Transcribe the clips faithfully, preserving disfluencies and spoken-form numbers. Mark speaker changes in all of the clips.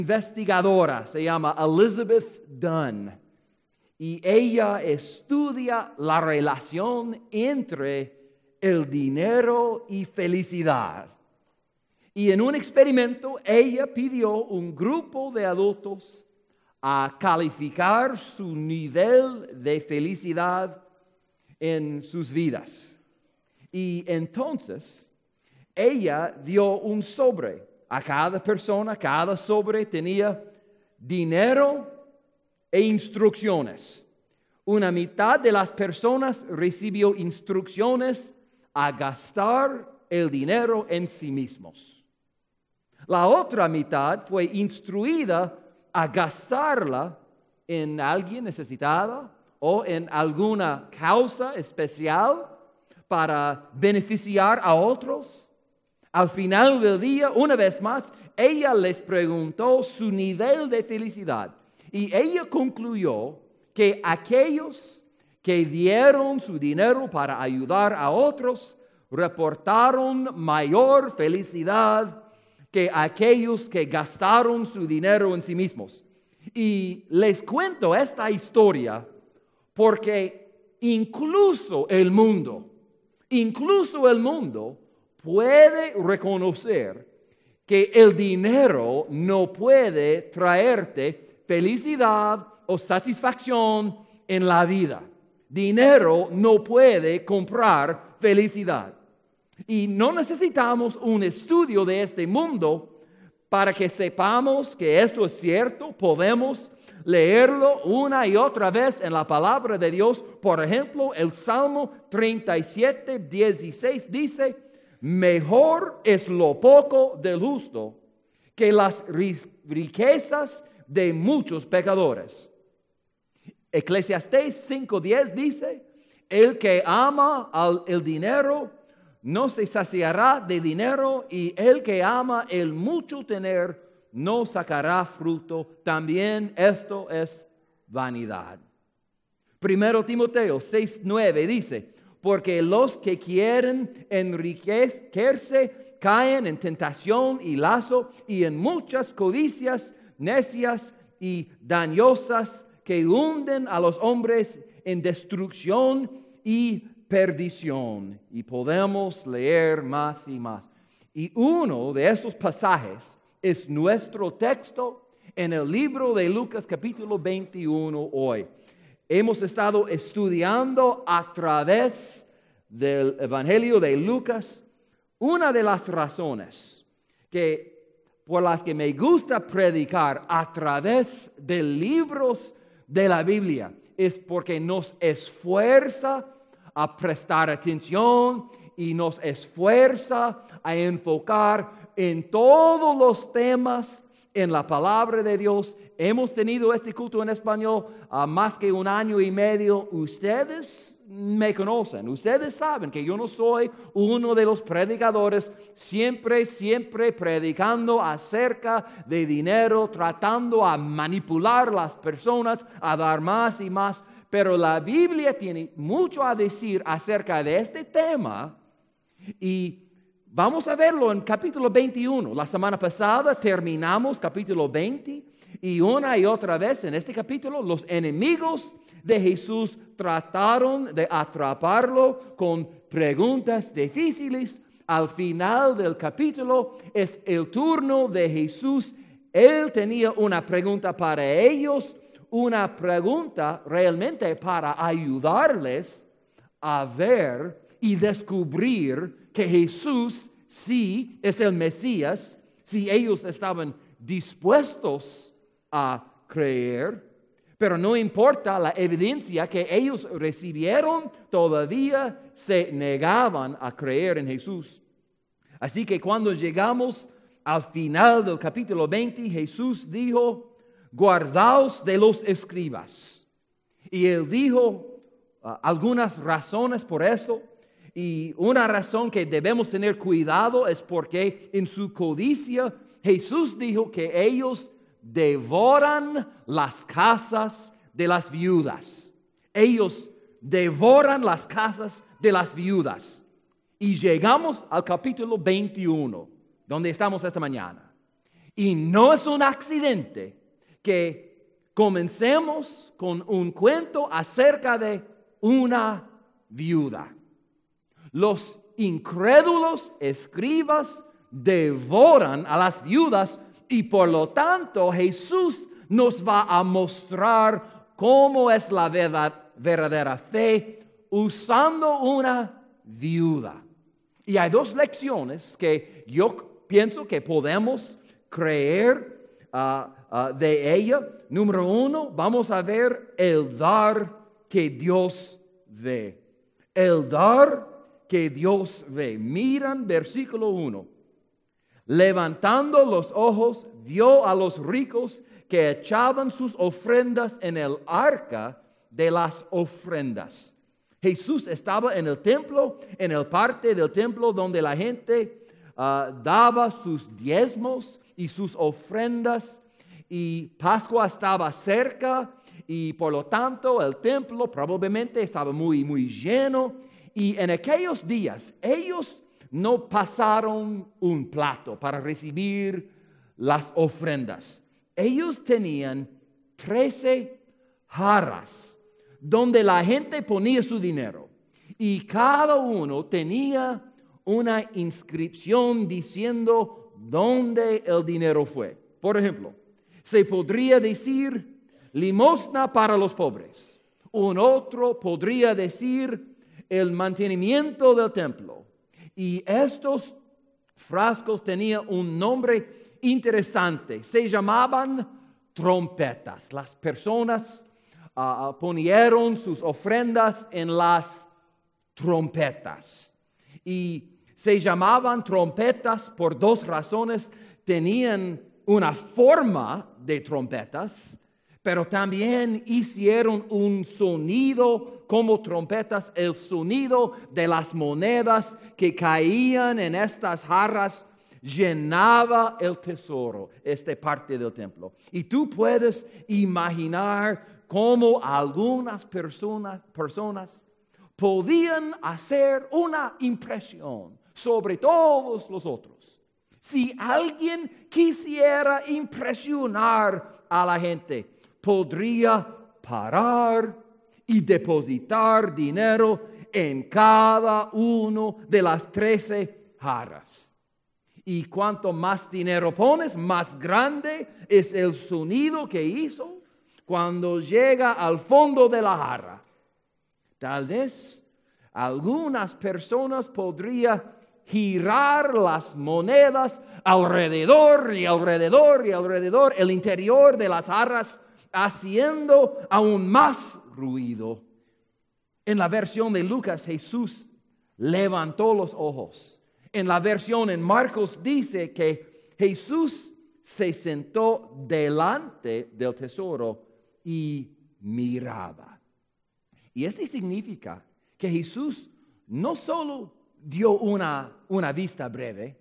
Speaker 1: investigadora, se llama Elizabeth Dunn, y ella estudia la relación entre el dinero y felicidad. Y en un experimento, ella pidió a un grupo de adultos a calificar su nivel de felicidad en sus vidas. Y entonces, ella dio un sobre a cada persona. Cada sobre tenía dinero e instrucciones. Una mitad de las personas recibió instrucciones a gastar el dinero en sí mismos. La otra mitad fue instruida a gastarla en alguien necesitada o en alguna causa especial para beneficiar a otros. Al final del día, una vez más, ella les preguntó su nivel de felicidad y ella concluyó que aquellos que dieron su dinero para ayudar a otros reportaron mayor felicidad que aquellos que gastaron su dinero en sí mismos. Y les cuento esta historia porque incluso el mundo, incluso el mundo puede reconocer que el dinero no puede traerte felicidad o satisfacción en la vida. Dinero no puede comprar felicidad. Y no necesitamos un estudio de este mundo para que sepamos que esto es cierto. Podemos leerlo una y otra vez en la palabra de Dios. Por ejemplo, el Salmo treinta y siete, dieciséis dice: mejor es lo poco del justo que las riquezas de muchos pecadores. Eclesiastés cinco diez dice: el que ama al, el dinero no se saciará de dinero, y el que ama el mucho tener no sacará fruto. También esto es vanidad. Primero Timoteo seis nueve dice: porque los que quieren enriquecerse caen en tentación y lazo y en muchas codicias necias y dañosas que hunden a los hombres en destrucción y perdición. Y podemos leer más y más. Y uno de estos pasajes es nuestro texto en el libro de Lucas capítulo veintiuno hoy. Hemos estado estudiando a través del Evangelio de Lucas una de las razones que, por las que me gusta predicar a través de libros de la Biblia es porque nos esfuerza a prestar atención y nos esfuerza a enfocar en todos los temas en la palabra de Dios. Hemos tenido este culto en español a más que un año y medio. Ustedes me conocen, ustedes saben que yo no soy uno de los predicadores siempre, siempre predicando acerca de dinero, tratando a manipular las personas a dar más y más. Pero la Biblia tiene mucho a decir acerca de este tema y vamos a verlo en capítulo veintiuno. La semana pasada terminamos capítulo veinte y una y otra vez en este capítulo los enemigos de Jesús trataron de atraparlo con preguntas difíciles. Al final del capítulo es el turno de Jesús. Él tenía una pregunta para ellos. Una pregunta realmente para ayudarles a ver y descubrir que Jesús sí es el Mesías, si ellos estaban dispuestos a creer. Pero no importa la evidencia que ellos recibieron, todavía se negaban a creer en Jesús. Así que cuando llegamos al final del capítulo veinte, Jesús dijo: guardaos de los escribas. Y él dijo uh, algunas razones por eso. Y una razón que debemos tener cuidado es porque en su codicia Jesús dijo que ellos devoran las casas de las viudas. Ellos devoran las casas de las viudas. Y llegamos al capítulo veintiuno, donde estamos esta mañana. Y no es un accidente que comencemos con un cuento acerca de una viuda. Los incrédulos escribas devoran a las viudas y por lo tanto Jesús nos va a mostrar cómo es la verdad, verdadera fe usando una viuda. Y hay dos lecciones que yo pienso que podemos creer uh, uh, de ella. Número uno, vamos a ver el dar que Dios ve. El dar que Dios ve. Miran versículo uno. Levantando los ojos, vio a los ricos que echaban sus ofrendas en el arca de las ofrendas. Jesús estaba en el templo, en el parte del templo donde la gente uh, daba sus diezmos y sus ofrendas, y Pascua estaba cerca y por lo tanto el templo probablemente estaba muy, muy lleno. Y en aquellos días ellos no pasaron un plato para recibir las ofrendas. Ellos tenían trece jarras donde la gente ponía su dinero y cada uno tenía una inscripción diciendo dónde el dinero fue. Por ejemplo, se podría decir limosna para los pobres. Un otro podría decir el mantenimiento del templo. Y estos frascos tenían un nombre interesante. Se llamaban trompetas. Las personas uh, ponieron sus ofrendas en las trompetas. Y se llamaban trompetas por dos razones. Tenían una forma de trompetas, pero también hicieron un sonido como trompetas, el sonido de las monedas que caían en estas jarras llenaba el tesoro, esta parte del templo. Y tú puedes imaginar cómo algunas personas, personas podían hacer una impresión sobre todos los otros. Si alguien quisiera impresionar a la gente, podría parar y depositar dinero en cada uno de las trece jarras. Y cuanto más dinero pones, más grande es el sonido que hizo cuando llega al fondo de la jarra. Tal vez algunas personas podrían girar las monedas alrededor y alrededor y alrededor el interior de las jarras, haciendo aún más ruido. En la versión de Lucas, Jesús levantó los ojos. En la versión en Marcos dice que Jesús se sentó delante del tesoro y miraba. Y esto significa que Jesús no solo dio una, una vista breve,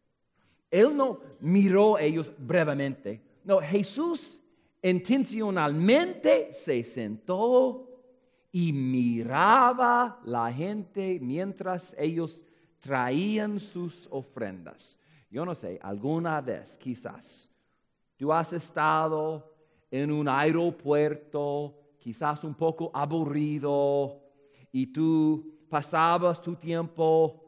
Speaker 1: Él no miró a ellos brevemente. No, Jesús intencionalmente se sentó y miraba la gente mientras ellos traían sus ofrendas. Yo no sé, alguna vez quizás tú has estado en un aeropuerto, quizás un poco aburrido, y tú pasabas tu tiempo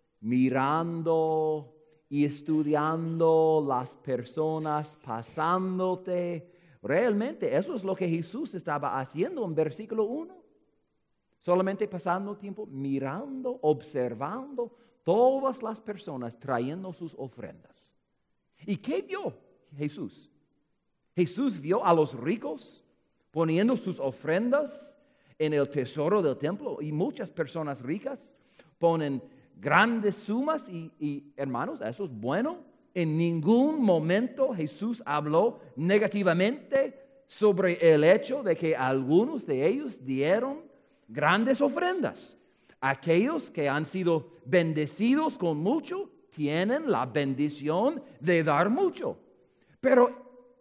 Speaker 1: mirando y estudiando las personas pasándote. Realmente eso es lo que Jesús estaba haciendo en versículo uno. Solamente pasando tiempo mirando, observando todas las personas trayendo sus ofrendas. ¿Y qué vio Jesús? Jesús vio a los ricos poniendo sus ofrendas en el tesoro del templo. Y muchas personas ricas ponen grandes sumas y, y hermanos, eso es bueno. En ningún momento Jesús habló negativamente sobre el hecho de que algunos de ellos dieron grandes ofrendas. Aquellos que han sido bendecidos con mucho tienen la bendición de dar mucho. Pero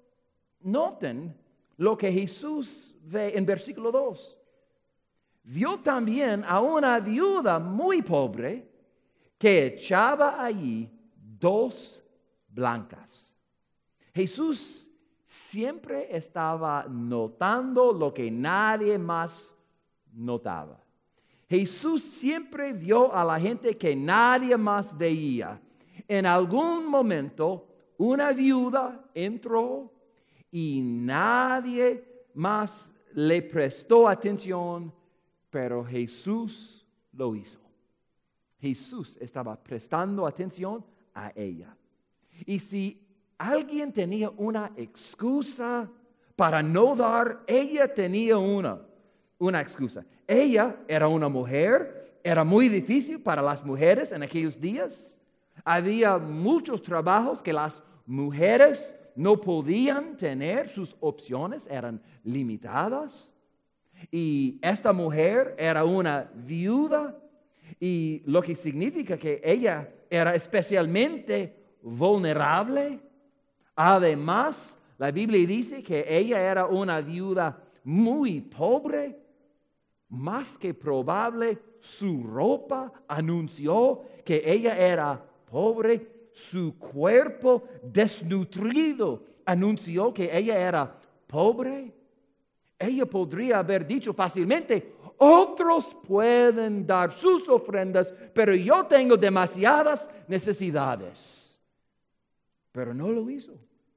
Speaker 1: noten lo que Jesús ve en versículo dos. Vio también a una viuda muy pobre que echaba allí dos blancas. Jesús siempre estaba notando lo que nadie más notaba. Jesús siempre vio a la gente que nadie más veía. En algún momento, una viuda entró y nadie más le prestó atención, pero Jesús lo hizo. Jesús estaba prestando atención a ella. Y si alguien tenía una excusa para no dar, ella tenía una, una excusa. Ella era una mujer, era muy difícil para las mujeres en aquellos días. Había muchos trabajos que las mujeres no podían tener, sus opciones eran limitadas. Y esta mujer era una viuda, y lo que significa que ella era especialmente vulnerable. Además, la Biblia dice que ella era una viuda muy pobre. Más que probable, su ropa anunció que ella era pobre. Su cuerpo desnutrido anunció que ella era pobre. Ella podría haber dicho fácilmente: otros pueden dar sus ofrendas, pero yo tengo demasiadas necesidades. Pero no lo hizo.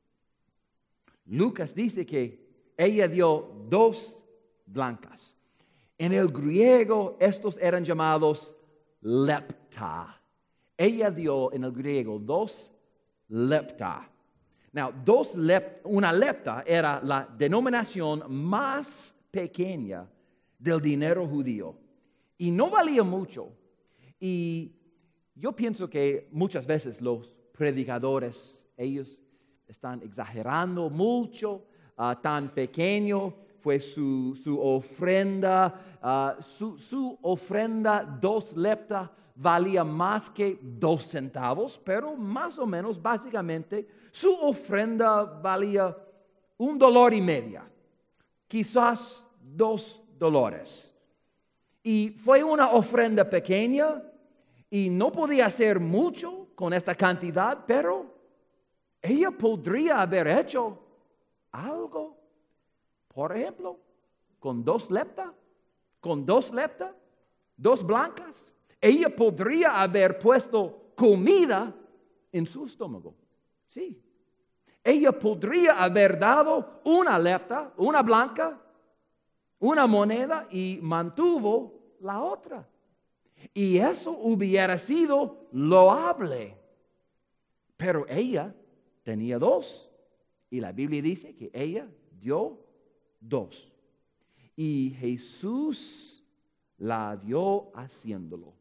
Speaker 1: Lucas dice que ella dio dos blancas. En el griego, estos eran llamados lepta. Ella dio en el griego dos lepta. Now, dos lep, una lepta era la denominación más pequeña del dinero judío. Y no valía mucho. Y yo pienso que muchas veces los predicadores, ellos están exagerando mucho. Uh, tan pequeño fue su, su ofrenda. Uh, su, su ofrenda, dos lepta, valía más que dos centavos, pero más o menos, básicamente, su ofrenda valía un dólar y medio, quizás dos dólares. Y fue una ofrenda pequeña y no podía hacer mucho con esta cantidad, pero ella podría haber hecho algo. Por ejemplo, con dos lepta, con dos lepta, dos blancas, ella podría haber puesto comida en su estómago. Sí. Ella podría haber dado una lepta, una blanca, una moneda y mantuvo la otra. Y eso hubiera sido loable. Pero ella tenía dos. Y la Biblia dice que ella dio dos. Y Jesús la vio haciéndolo.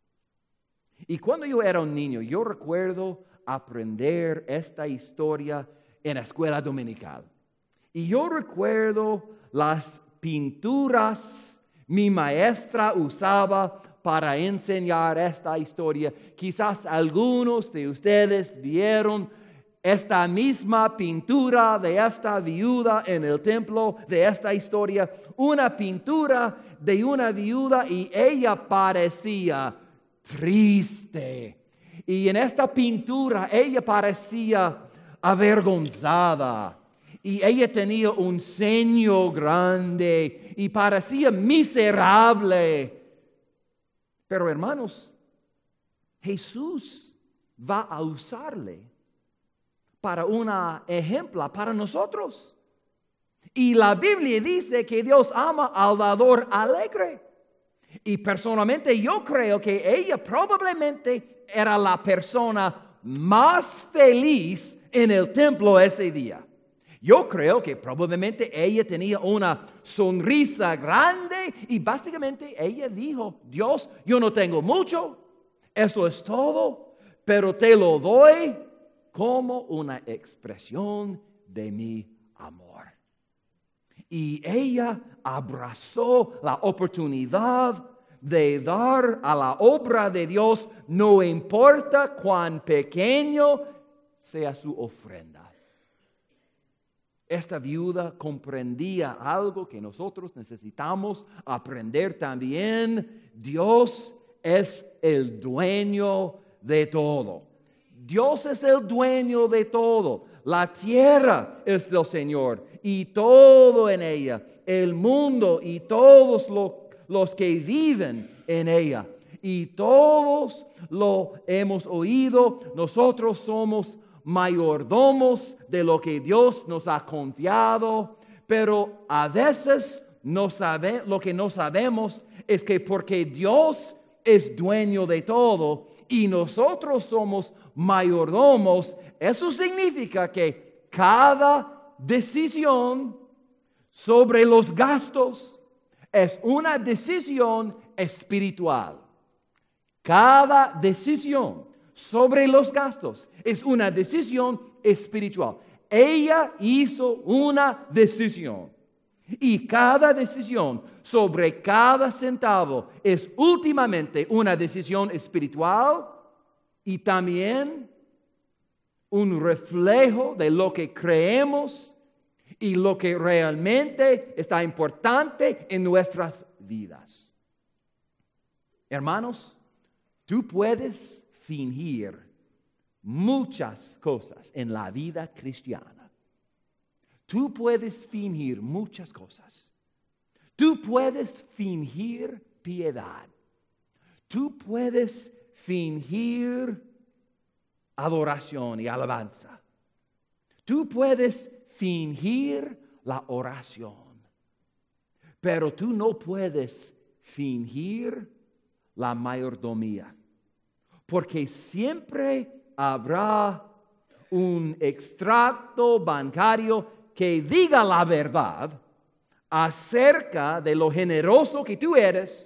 Speaker 1: Y cuando yo era un niño, yo recuerdo aprender esta historia en la escuela dominical. Y yo recuerdo las pinturas mi maestra usaba para enseñar esta historia. Quizás algunos de ustedes vieron esta misma pintura de esta viuda en el templo de esta historia. Una pintura de una viuda y ella parecía triste. Y en esta pintura ella parecía avergonzada. Y ella tenía un ceño grande y parecía miserable. Pero hermanos, Jesús va a usarle para una ejemplo para nosotros. Y la Biblia dice que Dios ama al dador alegre. Y personalmente yo creo que ella probablemente era la persona más feliz en el templo ese día. Yo creo que probablemente ella tenía una sonrisa grande y básicamente ella dijo: Dios, yo no tengo mucho, eso es todo, pero te lo doy como una expresión de mi amor. Y ella abrazó la oportunidad de dar a la obra de Dios, no importa cuán pequeño sea su ofrenda. Esta viuda comprendía algo que nosotros necesitamos aprender también. Dios es el dueño de todo. Dios es el dueño de todo. La tierra es del Señor y todo en ella, el mundo y todos lo, los que viven en ella. Y todos lo hemos oído, nosotros somos mayordomos de lo que Dios nos ha confiado, pero a veces no sabe, lo que no sabemos es que porque Dios es dueño de todo y nosotros somos mayordomos, eso significa que cada decisión sobre los gastos es una decisión espiritual. Cada decisión sobre los gastos es una decisión espiritual. Ella hizo una decisión. Y cada decisión sobre cada centavo es últimamente una decisión espiritual y también un reflejo de lo que creemos y lo que realmente está importante en nuestras vidas. Hermanos, tú puedes fingir muchas cosas en la vida cristiana. Tú puedes fingir muchas cosas. Tú puedes fingir piedad. Tú puedes fingir adoración y alabanza. Tú puedes fingir la oración. Pero tú no puedes fingir la mayordomía. Porque siempre habrá un extracto bancario que diga la verdad acerca de lo generoso que tú eres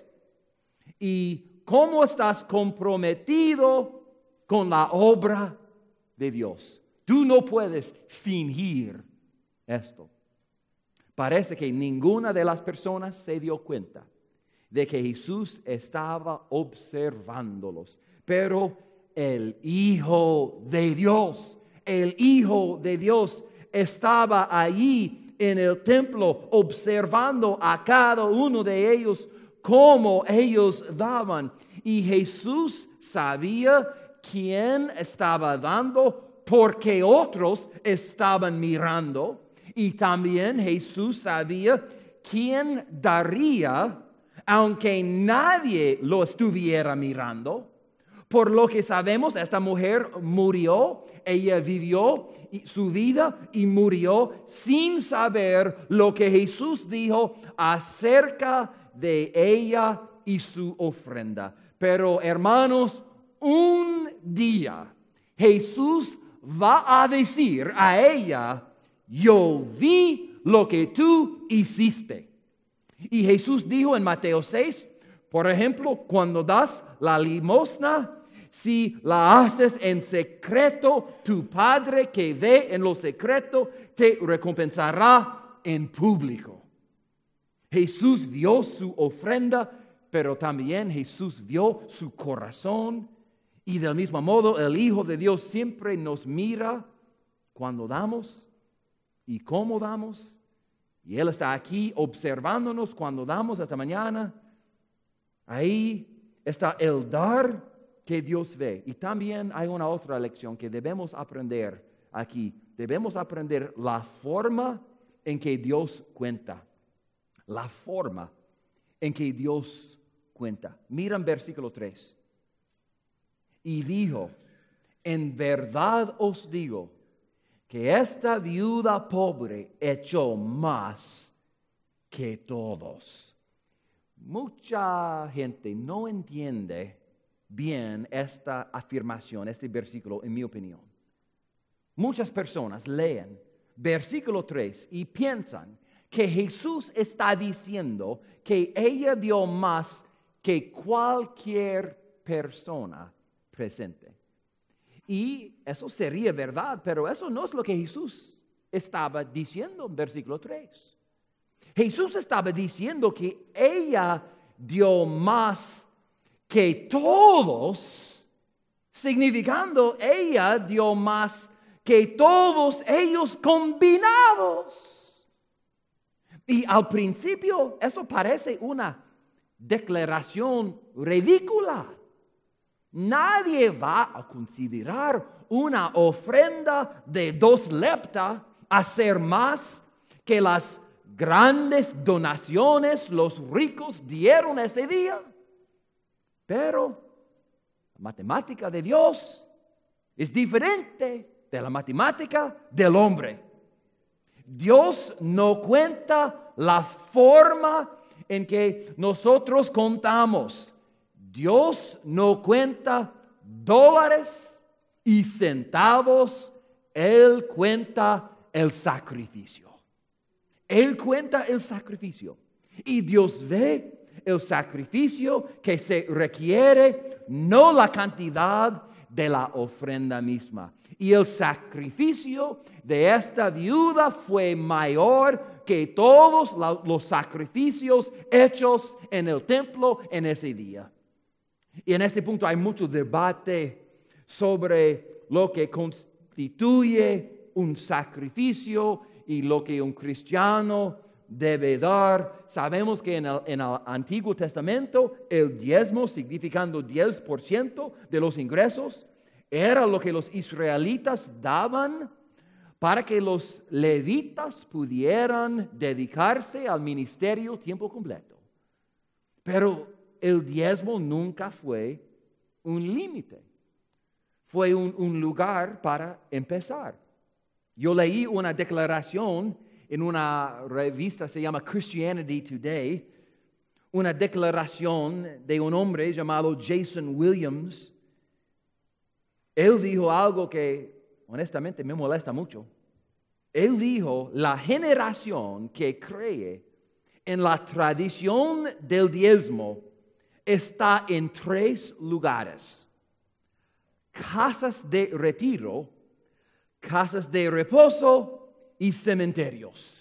Speaker 1: y cómo estás comprometido con la obra de Dios. Tú no puedes fingir esto. Parece que ninguna de las personas se dio cuenta de que Jesús estaba observándolos, pero el Hijo de Dios, el Hijo de Dios estaba allí en el templo observando a cada uno de ellos cómo ellos daban. Y Jesús sabía quién estaba dando porque otros estaban mirando. Y también Jesús sabía quién daría aunque nadie lo estuviera mirando. Por lo que sabemos, esta mujer murió, ella vivió su vida y murió sin saber lo que Jesús dijo acerca de ella y su ofrenda. Pero hermanos, un día Jesús va a decir a ella, yo vi lo que tú hiciste. Y Jesús dijo en Mateo seis, por ejemplo, cuando das la limosna, si la haces en secreto, tu Padre que ve en lo secreto te recompensará en público. Jesús vio su ofrenda, pero también Jesús vio su corazón. Y del mismo modo, el Hijo de Dios siempre nos mira cuando damos y cómo damos. Y Él está aquí observándonos cuando damos esta mañana. Ahí está el dar que Dios ve. Y también hay una otra lección que debemos aprender aquí. Debemos aprender la forma en que Dios cuenta. La forma en que Dios cuenta. Miren versículo tres. Y dijo, en verdad os digo, que esta viuda pobre echó más que todos. Mucha gente no entiende bien esta afirmación, este versículo, en mi opinión. Muchas personas leen versículo tres y piensan que Jesús está diciendo que ella dio más que cualquier persona presente. Y eso sería verdad, pero eso no es lo que Jesús estaba diciendo en versículo tres. Jesús estaba diciendo que ella dio más que todos, significando ella dio más que todos ellos combinados. Y al principio eso parece una declaración ridícula. Nadie va a considerar una ofrenda de dos lepta hacer más que las grandes donaciones los ricos dieron ese día. Pero la matemática de Dios es diferente de la matemática del hombre. Dios no cuenta la forma en que nosotros contamos. Dios no cuenta dólares y centavos. Él cuenta el sacrificio. Él cuenta el sacrificio. Y Dios ve el sacrificio que se requiere, no la cantidad de la ofrenda misma. Y el sacrificio de esta viuda fue mayor que todos los sacrificios hechos en el templo en ese día. Y en este punto hay mucho debate sobre lo que constituye un sacrificio y lo que un cristiano debe dar. Sabemos que en el, en el Antiguo Testamento el diezmo, significando diez por ciento de los ingresos, era lo que los israelitas daban para que los levitas pudieran dedicarse al ministerio tiempo completo. Pero el diezmo nunca fue un límite, fue un, un lugar para empezar. Yo leí una declaración en una revista, se llama Christianity Today, una declaración de un hombre llamado Jason Williams. Él dijo algo que honestamente me molesta mucho. Él dijo, la generación que cree en la tradición del diezmo está en tres lugares: casas de retiro, casas de reposo y cementerios.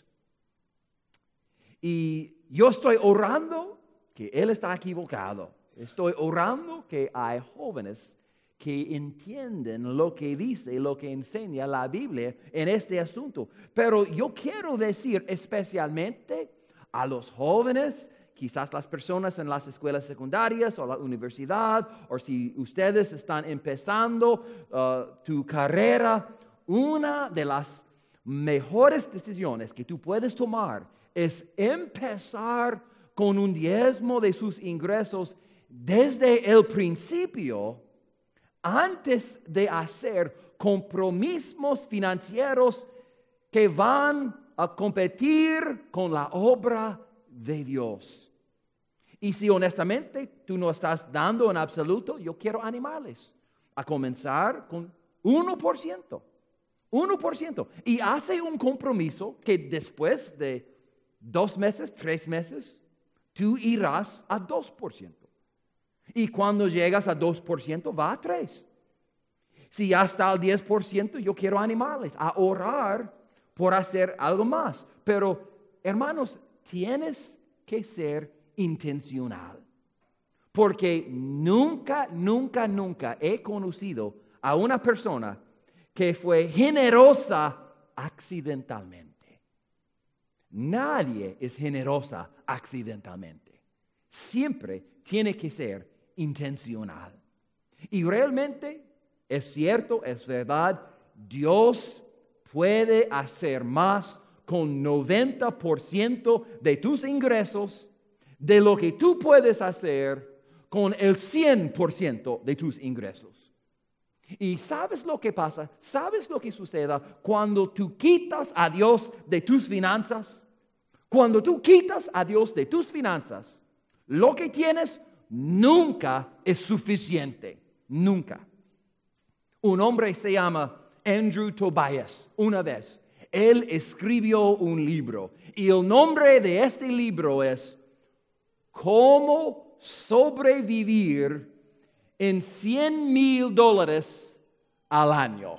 Speaker 1: Y yo estoy orando que él está equivocado. Estoy orando que hay jóvenes que entienden lo que dice, lo que enseña la Biblia en este asunto. Pero yo quiero decir especialmente a los jóvenes, quizás las personas en las escuelas secundarias o la universidad, o si ustedes están empezando uh, tu carrera, una de las mejores decisiones que tú puedes tomar es empezar con un diezmo de sus ingresos desde el principio, antes de hacer compromisos financieros que van a competir con la obra de Dios. Y si honestamente tú no estás dando en absoluto, yo quiero animarles a comenzar con uno por ciento. uno por ciento. Y hace un compromiso que después de dos meses, tres meses, tú irás a dos por ciento. Y cuando llegas a dos por ciento, va a tres por ciento. Si ya está al diez por ciento, yo quiero animarles a orar por hacer algo más. Pero, hermanos, tienes que ser intencional. Porque nunca, nunca, nunca he conocido a una persona que fue generosa accidentalmente. Nadie es generosa accidentalmente. Siempre tiene que ser intencional. Y realmente es cierto, es verdad, Dios puede hacer más con noventa por ciento de tus ingresos de lo que tú puedes hacer con el cien por ciento de tus ingresos. ¿Y sabes lo que pasa? ¿Sabes lo que sucede cuando tú quitas a Dios de tus finanzas? Cuando tú quitas a Dios de tus finanzas, lo que tienes nunca es suficiente. Nunca. Un hombre se llama Andrew Tobias. Una vez, él escribió un libro. Y el nombre de este libro es ¿Cómo sobrevivir en cien mil dólares al año?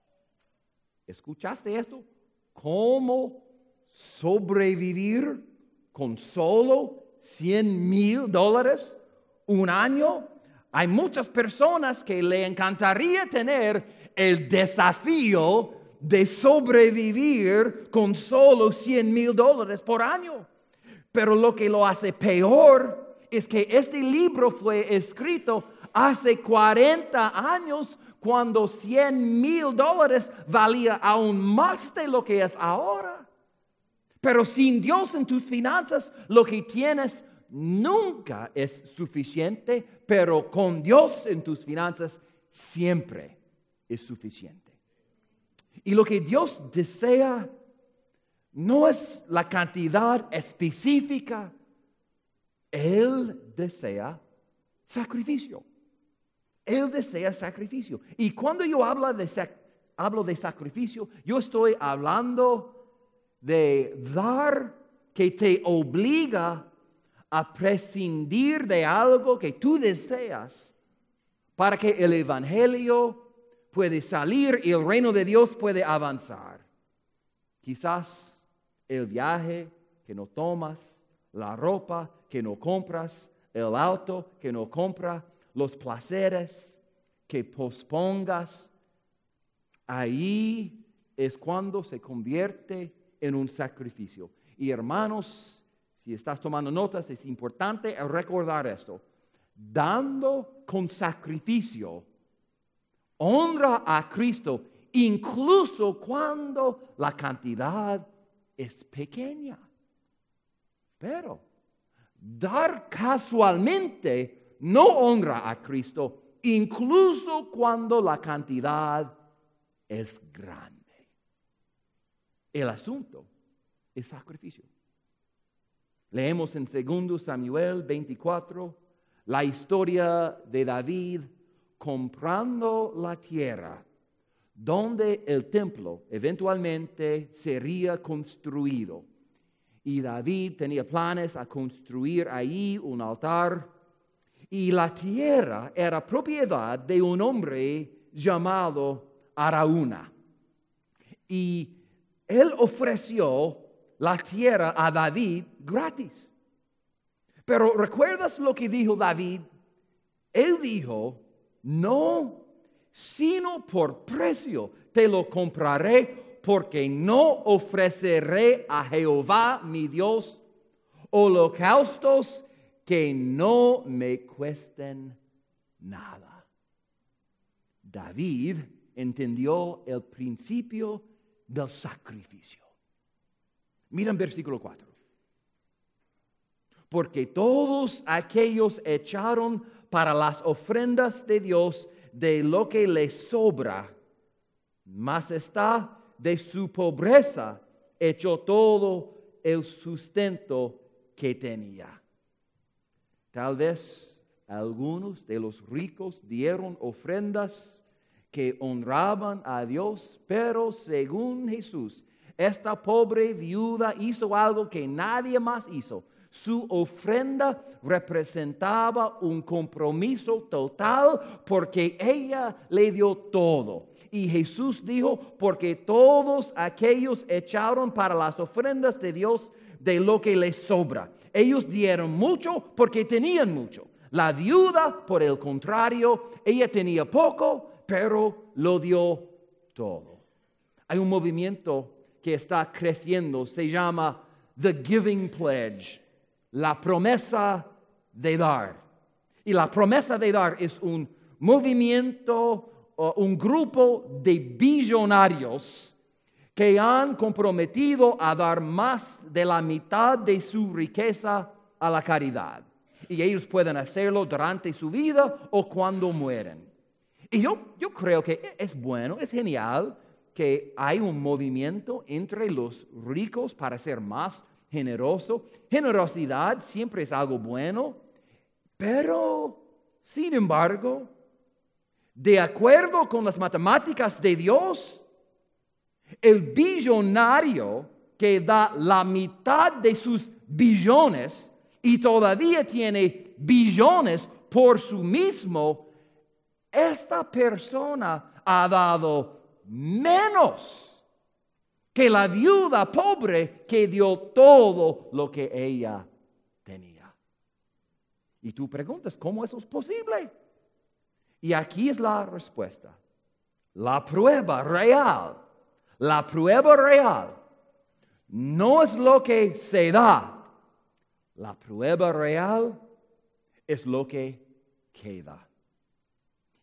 Speaker 1: ¿Escuchaste esto? ¿Cómo sobrevivir con solo cien mil dólares un año? Hay muchas personas que le encantaría tener el desafío de sobrevivir con solo cien mil dólares por año. Pero lo que lo hace peor es que este libro fue escrito hace cuarenta años, cuando cien mil dólares valía aún más de lo que es ahora. Pero sin Dios en tus finanzas, lo que tienes nunca es suficiente, pero con Dios en tus finanzas siempre es suficiente. Y lo que Dios desea no es la cantidad específica. Él desea sacrificio. Él desea sacrificio. Y cuando yo hablo de, sac- hablo de sacrificio, yo estoy hablando de dar que te obliga a prescindir de algo que tú deseas para que el evangelio puede salir y el reino de Dios puede avanzar. Quizás el viaje que no tomas, la ropa que no compras, el auto que no compras, los placeres que pospongas. Ahí es cuando se convierte en un sacrificio. Y hermanos, si estás tomando notas, es importante recordar esto. Dando con sacrificio, honra a Cristo, incluso cuando la cantidad es pequeña. Pero dar casualmente no honra a Cristo, incluso cuando la cantidad es grande. El asunto es sacrificio. Leemos en segundo Samuel veinticuatro la historia de David comprando la tierra donde el templo eventualmente sería construido. Y David tenía planes a construir ahí un altar. Y la tierra era propiedad de un hombre llamado Araúna. Y él ofreció la tierra a David gratis. Pero ¿recuerdas lo que dijo David? Él dijo, no, sino por precio te lo compraré, porque no ofreceré a Jehová mi Dios holocaustos que no me cuesten nada. David entendió el principio del sacrificio. Miren versículo cuatro. Porque todos aquellos echaron para las ofrendas de Dios de lo que les sobra, mas está de su pobreza echó todo el sustento que tenía. Tal vez algunos de los ricos dieron ofrendas que honraban a Dios, pero según Jesús, esta pobre viuda hizo algo que nadie más hizo. Su ofrenda representaba un compromiso total porque ella le dio todo. Y Jesús dijo, porque todos aquellos echaron para las ofrendas de Dios de lo que les sobra. Ellos dieron mucho porque tenían mucho. La viuda, por el contrario, ella tenía poco, pero lo dio todo. Hay un movimiento que está creciendo, se llama The Giving Pledge, la promesa de dar. Y la promesa de dar es un movimiento, uh, un grupo de billonarios que han comprometido a dar más de la mitad de su riqueza a la caridad. Y ellos pueden hacerlo durante su vida o cuando mueren. Y yo, yo creo que es bueno, es genial que hay un movimiento entre los ricos para ser más generoso. Generosidad siempre es algo bueno, pero, sin embargo, de acuerdo con las matemáticas de Dios, el billonario que da la mitad de sus billones y todavía tiene billones por sí mismo, esta persona ha dado menos que la viuda pobre que dio todo lo que ella tenía. Y tú preguntas, ¿cómo eso es posible? Y aquí es la respuesta. La prueba real, la prueba real, no es lo que se da. La prueba real es lo que queda.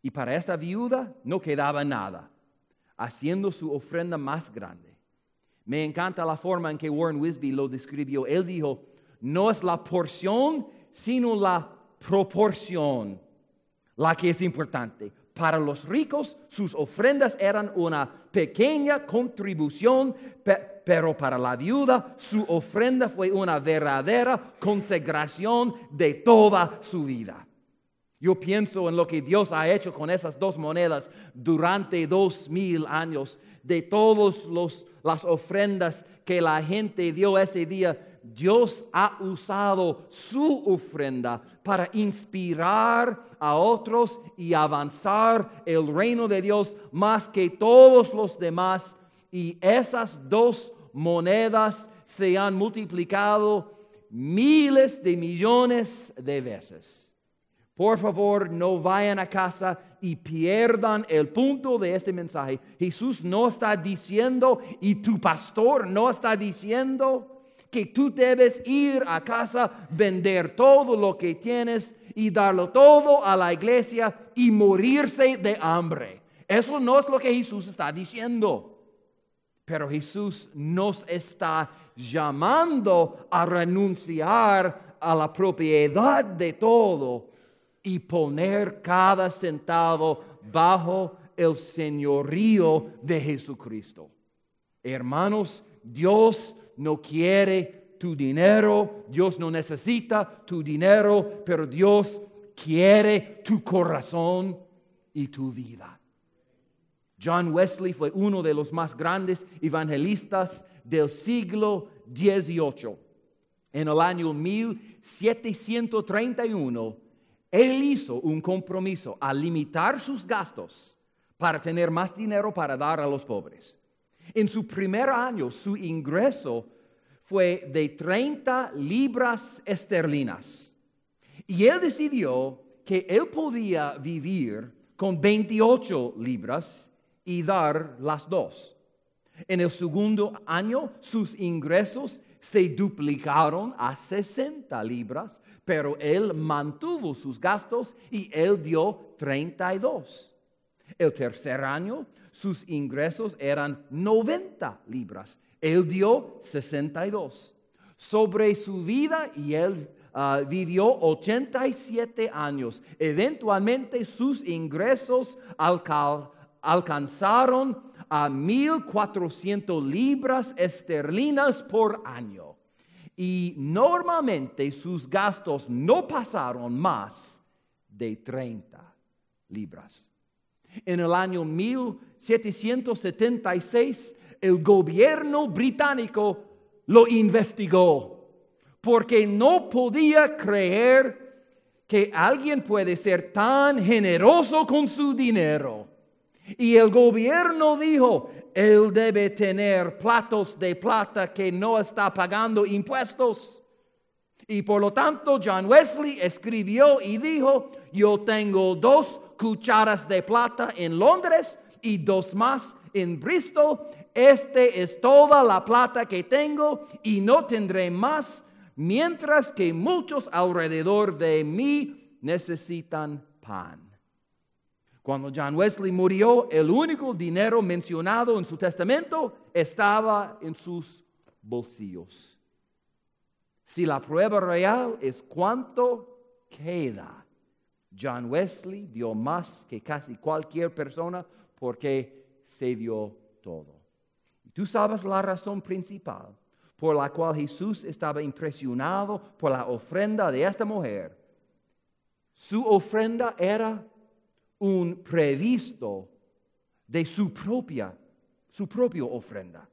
Speaker 1: Y para esta viuda no quedaba nada, haciendo su ofrenda más grande. Me encanta la forma en que Warren Wisby lo describió. Él dijo, no es la porción, sino la proporción la que es importante. Para los ricos, sus ofrendas eran una pequeña contribución, pe- pero para la viuda, su ofrenda fue una verdadera consagración de toda su vida. Yo pienso en lo que Dios ha hecho con esas dos monedas durante dos mil años. De todas las ofrendas que la gente dio ese día, Dios ha usado su ofrenda para inspirar a otros y avanzar el reino de Dios más que todos los demás. Y esas dos monedas se han multiplicado miles de millones de veces. Por favor, no vayan a casa y pierdan el punto de este mensaje. Jesús no está diciendo, y tu pastor no está diciendo, que tú debes ir a casa, vender todo lo que tienes y darlo todo a la iglesia y morirse de hambre. Eso no es lo que Jesús está diciendo. Pero Jesús nos está llamando a renunciar a la propiedad de todo y poner cada centavo bajo el señorío de Jesucristo. Hermanos, Dios no quiere tu dinero, Dios no necesita tu dinero, pero Dios quiere tu corazón y tu vida. John Wesley fue uno de los más grandes evangelistas del siglo dieciocho. En el año mil setecientos treinta y uno, él hizo un compromiso a limitar sus gastos para tener más dinero para dar a los pobres. En su primer año, su ingreso fue de treinta libras esterlinas. Y él decidió que él podía vivir con veintiocho libras y dar las dos. En el segundo año, sus ingresos se duplicaron a sesenta libras, pero él mantuvo sus gastos y él dio treinta y dos. El tercer año, sus ingresos eran noventa libras. Él dio sesenta y dos. Sobre su vida, y él uh, vivió ochenta y siete años. Eventualmente, sus ingresos alca- alcanzaron a mil cuatrocientas libras esterlinas por año. Y normalmente sus gastos no pasaron más de treinta libras. En el año mil setecientos setenta y seis, el gobierno británico lo investigó porque no podía creer que alguien puede ser tan generoso con su dinero. Y el gobierno dijo, él debe tener platos de plata que no está pagando impuestos. Y por lo tanto, John Wesley escribió y dijo, yo tengo dos cucharas de plata en Londres y dos más en Bristol. Este es toda la plata que tengo y no tendré más, mientras que muchos alrededor de mí necesitan pan. Cuando John Wesley murió, el único dinero mencionado en su testamento estaba en sus bolsillos. Si la prueba real es cuánto queda, John Wesley dio más que casi cualquier persona porque se dio todo. Y tú sabes la razón principal por la cual Jesús estaba impresionado por la ofrenda de esta mujer. Su ofrenda era un previsto de su propia, su propia ofrenda.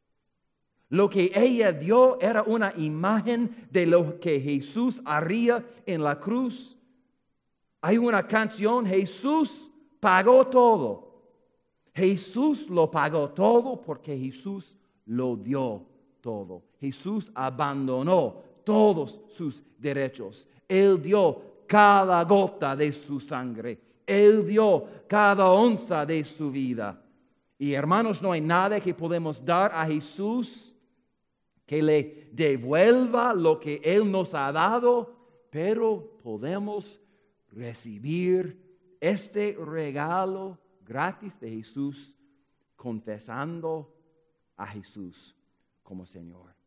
Speaker 1: Lo que ella dio era una imagen de lo que Jesús haría en la cruz. Hay una canción, Jesús pagó todo. Jesús lo pagó todo porque Jesús lo dio todo. Jesús abandonó todos sus derechos. Él dio cada gota de su sangre. Él dio cada onza de su vida. Y hermanos, no hay nada que podemos dar a Jesús que le devuelva lo que Él nos ha dado, pero podemos recibir este regalo gratis de Jesús, confesando a Jesús como Señor.